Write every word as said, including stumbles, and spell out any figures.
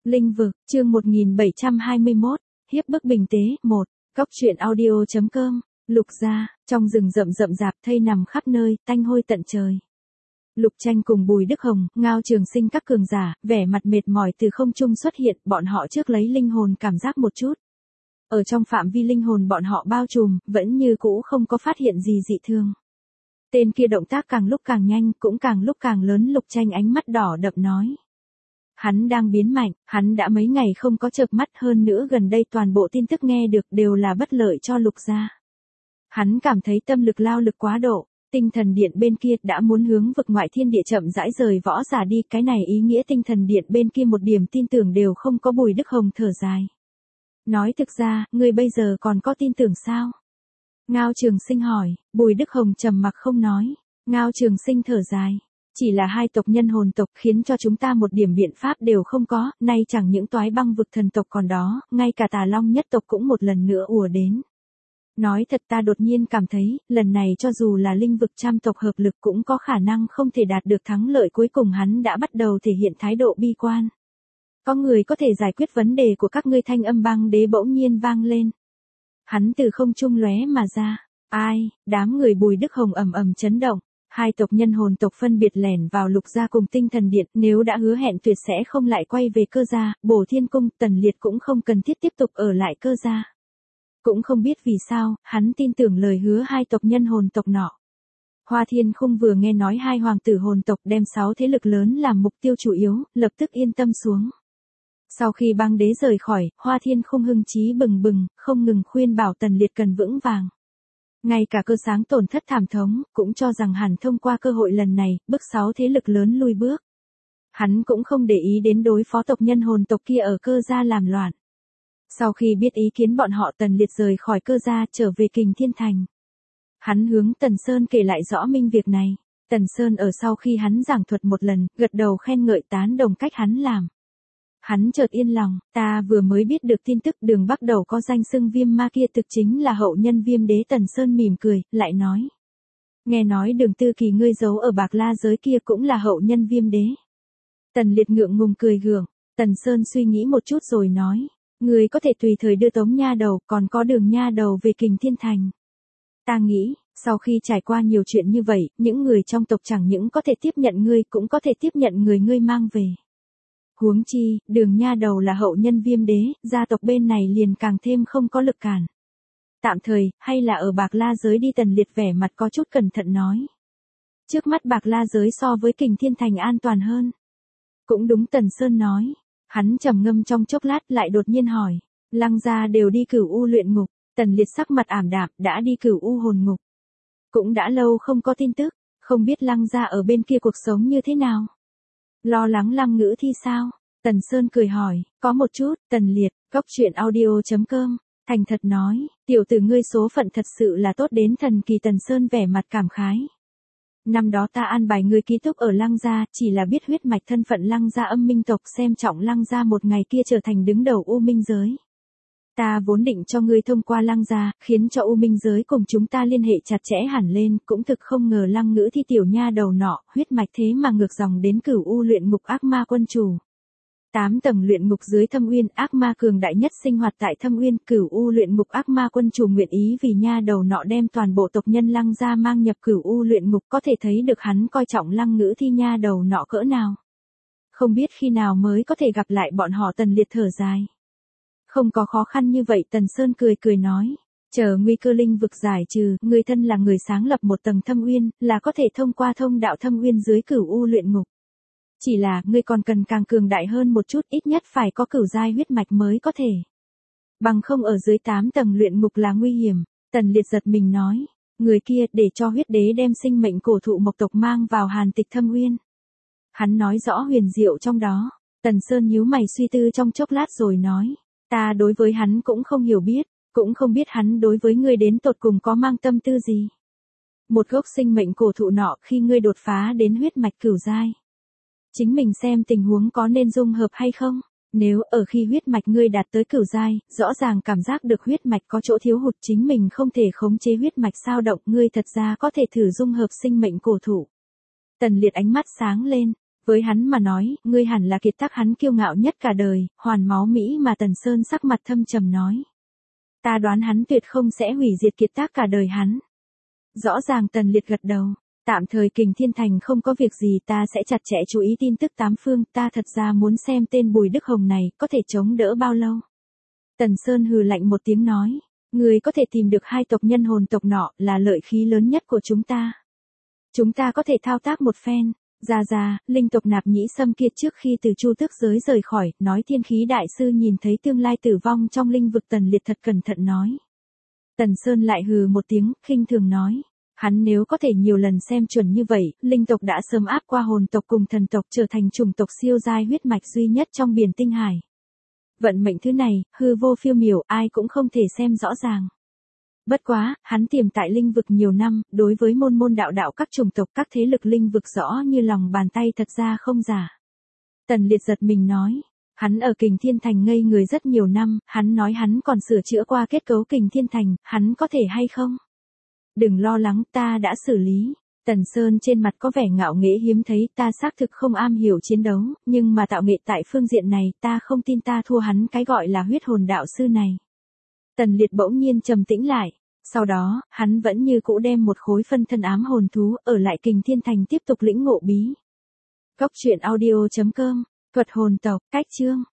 Linh vực, chương một nghìn bảy trăm hai mươi mốt, hiếp bức bình tế, một, cóc truyện audio.com, Lục gia, trong rừng rậm rậm rạp thây nằm khắp nơi, tanh hôi tận trời. Lục Tranh cùng Bùi Đức Hồng, Ngao Trường Sinh các cường giả, vẻ mặt mệt mỏi từ không trung xuất hiện, bọn họ trước lấy linh hồn cảm giác một chút. Ở trong phạm vi linh hồn bọn họ bao trùm, vẫn như cũ không có phát hiện gì dị thường. Tên kia động tác càng lúc càng nhanh, cũng càng lúc càng lớn. Lục Tranh ánh mắt đỏ đậm nói. Hắn đang biến mạnh, hắn đã mấy ngày không có chợp mắt, hơn nữa gần đây toàn bộ tin tức nghe được đều là bất lợi cho Lục gia. Hắn cảm thấy tâm lực lao lực quá độ, tinh thần điện bên kia đã muốn hướng vực ngoại thiên địa chậm rãi rời võ giả đi, cái này ý nghĩa tinh thần điện bên kia một điểm tin tưởng đều không có. Bùi Đức Hồng thở dài. Nói thực ra, ngươi bây giờ còn có tin tưởng sao? Ngao Trường Sinh hỏi. Bùi Đức Hồng trầm mặc không nói. Ngao Trường Sinh thở dài. Chỉ là hai tộc nhân hồn tộc khiến cho chúng ta một điểm biện pháp đều không có, nay chẳng những toái băng vực thần tộc còn đó, ngay cả Tà Long nhất tộc cũng một lần nữa ùa đến. Nói thật ta đột nhiên cảm thấy, lần này cho dù là linh vực trăm tộc hợp lực cũng có khả năng không thể đạt được thắng lợi. Cuối cùng hắn đã bắt đầu thể hiện thái độ bi quan. Có người có thể giải quyết vấn đề của các ngươi. Thanh âm băng đế bỗng nhiên vang lên. Hắn từ không trung lóe mà ra. Ai? Đám người Bùi Đức Hồng ầm ầm chấn động. Hai tộc nhân hồn tộc phân biệt lẻn vào Lục gia cùng tinh thần điện, nếu đã hứa hẹn tuyệt sẽ không lại quay về Cơ gia. Bổ Thiên cung, Tần Liệt cũng không cần thiết tiếp tục ở lại Cơ gia. Cũng không biết vì sao, hắn tin tưởng lời hứa hai tộc nhân hồn tộc nọ. Hoa Thiên Khung vừa nghe nói hai hoàng tử hồn tộc đem sáu thế lực lớn làm mục tiêu chủ yếu, lập tức yên tâm xuống. Sau khi băng đế rời khỏi, Hoa Thiên Khung hưng chí bừng bừng, không ngừng khuyên bảo Tần Liệt cần vững vàng. Ngay cả Cơ sáng tổn thất thảm thống, cũng cho rằng hẳn thông qua cơ hội lần này, bức sáu thế lực lớn lui bước. Hắn cũng không để ý đến đối phó tộc nhân hồn tộc kia ở Cơ gia làm loạn. Sau khi biết ý kiến bọn họ, Tần Liệt rời khỏi Cơ gia trở về Kình Thiên Thành. Hắn hướng Tần Sơn kể lại rõ minh việc này. Tần Sơn ở sau khi hắn giảng thuật một lần, gật đầu khen ngợi tán đồng cách hắn làm. Hắn chợt yên lòng, ta vừa mới biết được tin tức Đường Bắc Đầu có danh xưng Viêm Ma kia thực chính là hậu nhân Viêm Đế. Tần Sơn mỉm cười, lại nói. Nghe nói Đường Tư Kỳ ngươi giấu ở Bạc La giới kia cũng là hậu nhân Viêm Đế. Tần Liệt ngượng ngùng cười gượng. Tần Sơn suy nghĩ một chút rồi nói. Ngươi có thể tùy thời đưa Tống nha đầu, còn có Đường nha đầu về Kình Thiên Thành. Ta nghĩ, sau khi trải qua nhiều chuyện như vậy, những người trong tộc chẳng những có thể tiếp nhận ngươi, cũng có thể tiếp nhận người ngươi mang về. Huống chi, Đường nha đầu là hậu nhân Viêm Đế, gia tộc bên này liền càng thêm không có lực cản. Tạm thời, hay là ở Bạc La giới đi. Tần Liệt vẻ mặt có chút cẩn thận nói. Trước mắt Bạc La giới so với Kình Thiên Thành an toàn hơn. Cũng đúng, Tần Sơn nói. Hắn trầm ngâm trong chốc lát lại đột nhiên hỏi. Lăng gia đều đi Cửu U luyện ngục. Tần Liệt sắc mặt ảm đạm, đã đi Cửu U hồn ngục. Cũng đã lâu không có tin tức, không biết Lăng gia ở bên kia cuộc sống như thế nào. Lo lắng Lăng Ngữ Thi sao? Tần Sơn cười hỏi. Có một chút. Tần Liệt, cóc truyện audio.com, thành thật nói. Tiểu tử ngươi số phận thật sự là tốt đến thần kỳ. Tần Sơn vẻ mặt cảm khái. Năm đó ta an bài ngươi ký túc ở Lăng gia, chỉ là biết huyết mạch thân phận Lăng gia âm minh tộc, xem trọng Lăng gia một ngày kia trở thành đứng đầu U Minh giới. Ta vốn định cho ngươi thông qua Lăng gia, khiến cho U Minh giới cùng chúng ta liên hệ chặt chẽ hẳn lên, cũng thực không ngờ Lăng Ngữ Thi tiểu nha đầu nọ, huyết mạch thế mà ngược dòng đến Cửu U luyện ngục ác ma quân chủ. Tám tầng luyện ngục dưới Thâm Uyên, ác ma cường đại nhất sinh hoạt tại Thâm Uyên. Cửu U luyện ngục ác ma quân chủ nguyện ý vì nha đầu nọ đem toàn bộ tộc nhân Lăng gia mang nhập Cửu U luyện ngục, có thể thấy được hắn coi trọng Lăng Ngữ Thi nha đầu nọ cỡ nào. Không biết khi nào mới có thể gặp lại bọn họ. Tần Liệt thở dài. Không có khó khăn như vậy. Tần Sơn cười cười nói. Chờ nguy cơ linh vực giải trừ, người thân là người sáng lập một tầng Thâm Uyên, là có thể thông qua thông đạo Thâm Uyên dưới Cửu U luyện ngục. Chỉ là, ngươi còn cần càng cường đại hơn một chút, ít nhất phải có cửu giai huyết mạch mới có thể. Bằng không ở dưới tám tầng luyện ngục là nguy hiểm. Tần Liệt giật mình nói. Người kia, để cho huyết đế đem sinh mệnh cổ thụ mộc tộc mang vào Hàn Tịch Thâm Uyên. Hắn nói rõ huyền diệu trong đó. Tần Sơn nhíu mày suy tư trong chốc lát rồi nói. Ta đối với hắn cũng không hiểu biết, cũng không biết hắn đối với ngươi đến tột cùng có mang tâm tư gì. Một gốc sinh mệnh cổ thụ nọ, khi ngươi đột phá đến huyết mạch cửu giai, chính mình xem tình huống có nên dung hợp hay không. Nếu ở khi huyết mạch ngươi đạt tới cửu giai, rõ ràng cảm giác được huyết mạch có chỗ thiếu hụt, chính mình không thể khống chế huyết mạch sao động, ngươi thật ra có thể thử dung hợp sinh mệnh cổ thụ. Tần Liệt ánh mắt sáng lên. Với hắn mà nói, ngươi hẳn là kiệt tác hắn kiêu ngạo nhất cả đời, hoàn máu Mỹ mà Tần Sơn sắc mặt thâm trầm nói. Ta đoán hắn tuyệt không sẽ hủy diệt kiệt tác cả đời hắn. Rõ ràng Tần Liệt gật đầu. Tạm thời Kình Thiên Thành không có việc gì, ta sẽ chặt chẽ chú ý tin tức tám phương, ta thật ra muốn xem tên Bùi Đức Hồng này có thể chống đỡ bao lâu. Tần Sơn hừ lạnh một tiếng nói, người có thể tìm được hai tộc nhân hồn tộc nọ là lợi khí lớn nhất của chúng ta. Chúng ta có thể thao tác một phen. Ra ra, linh tộc Nạp Nhĩ Sâm kia trước khi từ Chu Tước giới rời khỏi, nói Thiên Khí đại sư nhìn thấy tương lai tử vong trong linh vực. Tần Liệt thật cẩn thận nói. Tần Sơn lại hừ một tiếng, khinh thường nói. Hắn nếu có thể nhiều lần xem chuẩn như vậy, linh tộc đã sớm áp qua hồn tộc cùng thần tộc, trở thành chủng tộc siêu giai huyết mạch duy nhất trong biển tinh hải. Vận mệnh thứ này, hư vô phiêu miểu, ai cũng không thể xem rõ ràng. Bất quá, hắn tiềm tại linh vực nhiều năm, đối với môn môn đạo đạo các chủng tộc các thế lực linh vực rõ như lòng bàn tay, thật ra không giả. Tần Liệt giật mình nói. Hắn ở Kình Thiên Thành ngây người rất nhiều năm, hắn nói hắn còn sửa chữa qua kết cấu Kình Thiên Thành, hắn có thể hay không? Đừng lo lắng, ta đã xử lý. Tần Sơn trên mặt có vẻ ngạo nghễ hiếm thấy, ta xác thực không am hiểu chiến đấu, nhưng mà tạo nghệ tại phương diện này, ta không tin ta thua hắn cái gọi là huyết hồn đạo sư này. Tần Liệt bỗng nhiên trầm tĩnh lại, sau đó, hắn vẫn như cũ đem một khối phân thân ám hồn thú ở lại Kình Thiên Thành tiếp tục lĩnh ngộ bí. Cốc truyện audio chấm com, thuật hồn tộc, cách chương.